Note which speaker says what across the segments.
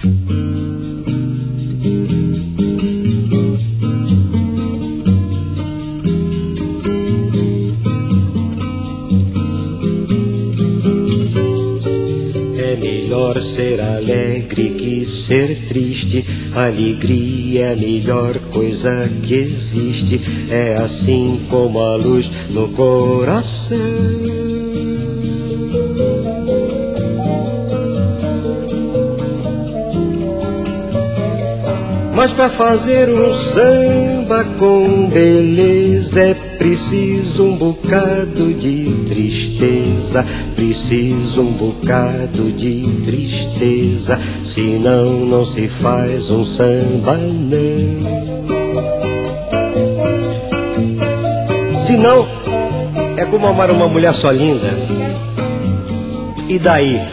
Speaker 1: Melhor ser alegre que ser triste. Alegria é a melhor coisa que existe. É assim como a luz no coração. Mas para fazer um samba com beleza é preciso um bocado de tristeza. Preciso um bocado de tristeza. Senão não se faz um samba não. Senão é como amar uma mulher só linda. E daí?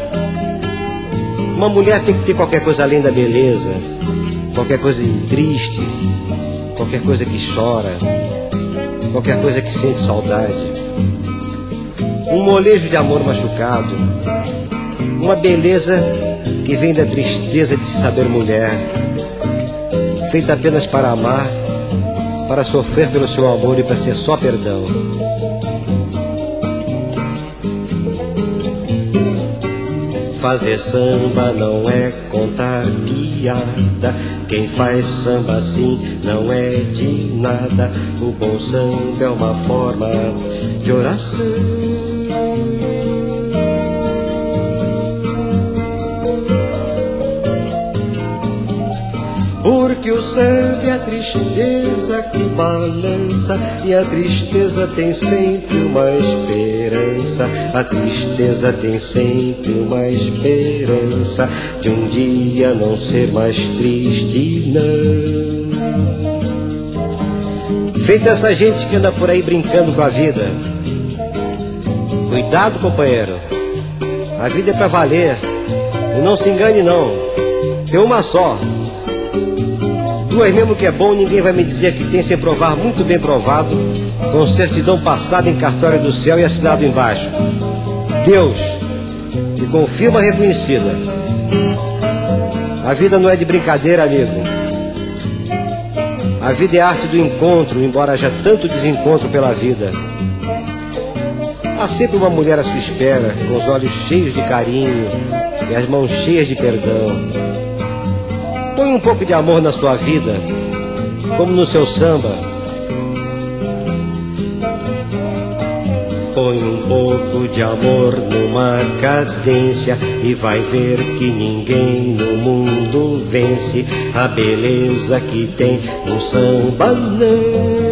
Speaker 1: Uma mulher tem que ter qualquer coisa além da beleza. Qualquer coisa de triste, qualquer coisa que chora, qualquer coisa que sente saudade. Um molejo de amor machucado, uma beleza que vem da tristeza de se saber mulher, feita apenas para amar, para sofrer pelo seu amor e para ser só perdão. Fazer samba não é contar piada. Quem faz samba assim não é de nada. O bom samba é uma forma de oração. Porque o samba é a tristeza que balança. E a tristeza tem sempre uma esperança. A tristeza tem sempre uma esperança de um dia não ser mais triste, não. Feita essa gente que anda por aí brincando com a vida. Cuidado, companheiro. A vida é pra valer. E não se engane, não. Tem uma só. Duas mesmo que é bom, ninguém vai me dizer que tem sem provar, muito bem provado, com certidão passada em cartório do céu e assinado embaixo. Deus, e com firma reconhecida. A vida não é de brincadeira, amigo. A vida é a arte do encontro, embora haja tanto desencontro pela vida. Há sempre uma mulher à sua espera, com os olhos cheios de carinho e as mãos cheias de perdão. Põe um pouco de amor na sua vida, como no seu samba. Põe um pouco de amor numa cadência e vai ver que ninguém no mundo vence a beleza que tem um samba não.